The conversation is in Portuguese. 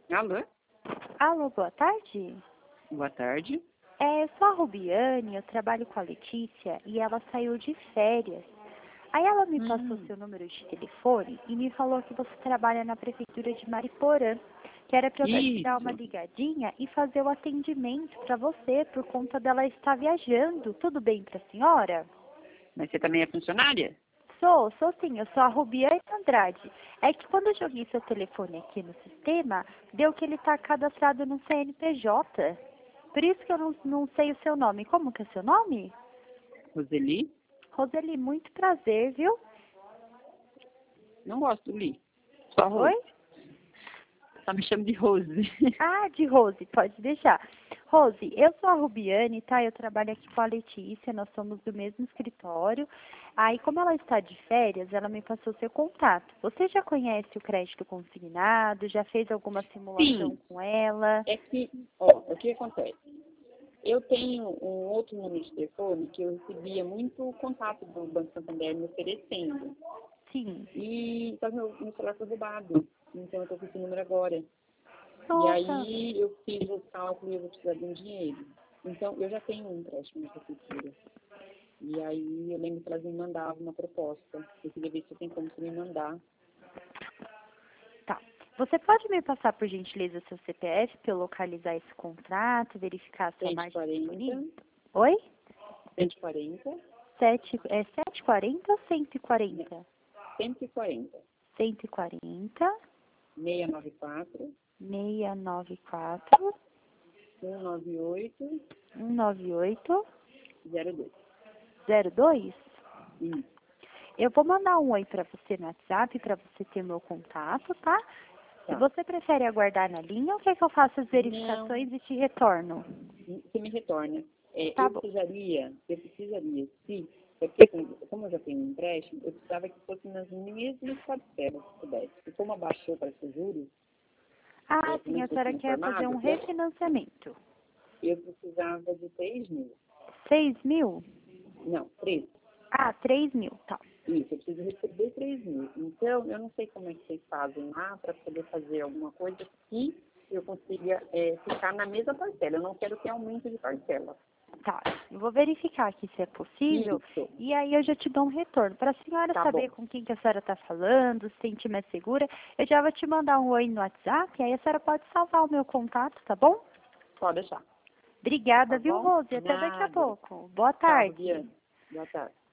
Alô? Alô, boa tarde. Boa tarde. Eu sou a Rubiane, eu trabalho com a Letícia e ela saiu de férias. Aí ela me passou seu número de telefone e me falou que você trabalha na prefeitura de Mariporã, que era para eu te dar uma Isso. ligadinha e fazer o atendimento para você por conta dela estar viajando. Tudo bem para a senhora? Mas você também é funcionária? Sou sim, eu sou a Rubiane Andrade. É que quando eu joguei seu telefone aqui no sistema, deu que ele está cadastrado no CNPJ. Por isso que eu não sei o seu nome. Como que é seu nome? Roseli? Roseli, muito prazer, viu? Não gosto do Li. Só Rose. Oi? Só me chama de Rose. Ah, de Rose, pode deixar. Rose, eu sou a Rubiane, tá? Eu trabalho aqui com a Letícia, nós somos do mesmo escritório. Aí, como ela está de férias, ela me passou seu contato. Você já conhece o crédito consignado? Já fez alguma simulação Sim. com ela? É que, ó, o que acontece? Eu tenho um outro número de telefone que eu recebia muito contato do Banco Santander me oferecendo. Sim. E só que meu celular foi roubado. Então eu tô com esse número agora. E Nossa, aí eu fiz o cálculo e eu vou precisar de um dinheiro. Então eu já tenho um empréstimo na prefeitura. E aí eu lembro que elas me mandavam uma proposta. Eu queria ver se tem como você me mandar. tá. Você pode me passar, por gentileza, seu CPF para eu localizar esse contrato, verificar a sua margem disponível? 140, Oi? 140, 740 ou 140? 140, 140, 694, 694, 198, 198, 02. 02? Isso. Eu vou mandar um oi para você no WhatsApp, para você ter meu contato, tá? Se Tá. você prefere aguardar na linha, ou quer que eu faça as Não, verificações e te retorno? você me retorna. Tá bom. Eu precisaria, se, porque como eu já tenho um empréstimo, eu precisava que fosse nas mesmas parcelas, se pudesse. E como abaixou para os juros, Ah, como sim, eu a estou senhora sendo quer fazer um informado, refinanciamento. eu precisava de 3 mil. 6 mil? Não, 3. Ah, 3 mil, tá. Isso, eu preciso receber 3 mil. Então, eu não sei como é que vocês fazem lá para poder fazer alguma coisa que eu consiga ficar na mesma parcela. Eu não quero ter aumento de parcela. Tá, eu vou verificar aqui se é possível Isso, e aí eu já te dou um retorno. Para a senhora tá saber bom. com quem que a senhora está falando, se sentir mais segura, eu já vou te mandar um oi no WhatsApp, aí a senhora pode salvar o meu contato, tá bom? Pode deixar. Obrigada, Tá viu, bom? Rose? Até daqui a Nada. pouco. Boa Tchau, tarde. Rubiane. Boa tarde.